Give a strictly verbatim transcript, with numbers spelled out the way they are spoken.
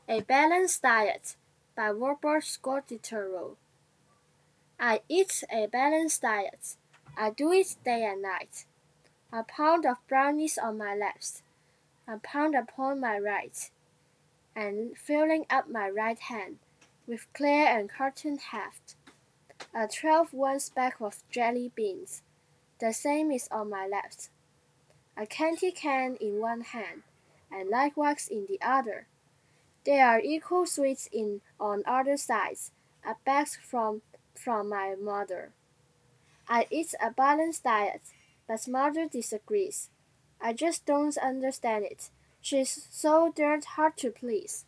A Balanced Diet by Robert Scott Dituro. I eat a balanced diet. I do it day and night. A pound of brownies on my left, a pound upon my right, and filling up my right hand with clear and cotton heft. A twelve-ounce bag of jelly beans, the same is on my left. A candy can in one hand, and likewise in the other. They are equal sweets in on other sides, a bag from from my mother. I eat a balanced diet, but mother disagrees. I just don't understand it. She's so dirt hard to please.